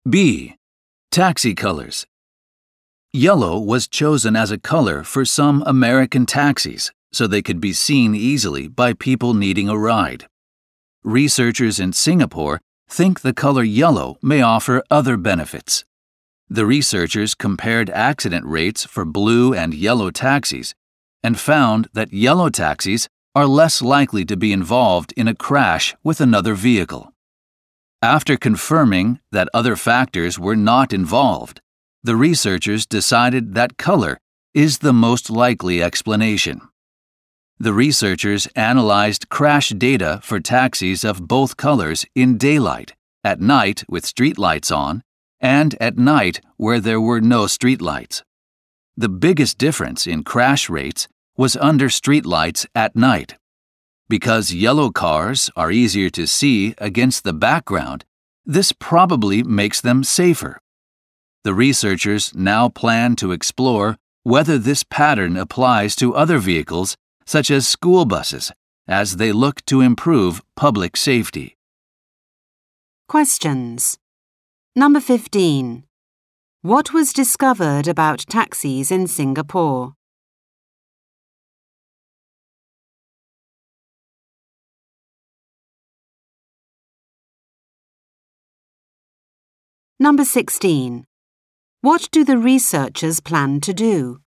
B. Taxi colors. Yellow was chosen as a color for some American taxis so they could be seen easily by people needing a ride. Researchers in Singapore think the color yellow may offer other benefits. The researchers compared accident rates for blue and yellow taxis and found that yellow taxis are less likely to be involved in a crash with another vehicle. After confirming that other factors were not involved, the researchers decided that color is the most likely explanation. The researchers analyzed crash data for taxis of both colors in daylight, at night with streetlights on, and at night where there were no streetlights. The biggest difference in crash rates was under streetlights at night. Because yellow cars are easier to see against the background, this probably makes them safer. The researchers now plan to explore whether this pattern applies to other vehicles, such as school buses, as they look to improve public safety. Questions. Number 15. What was discovered about taxis in Singapore? Number 16. What do the researchers plan to do?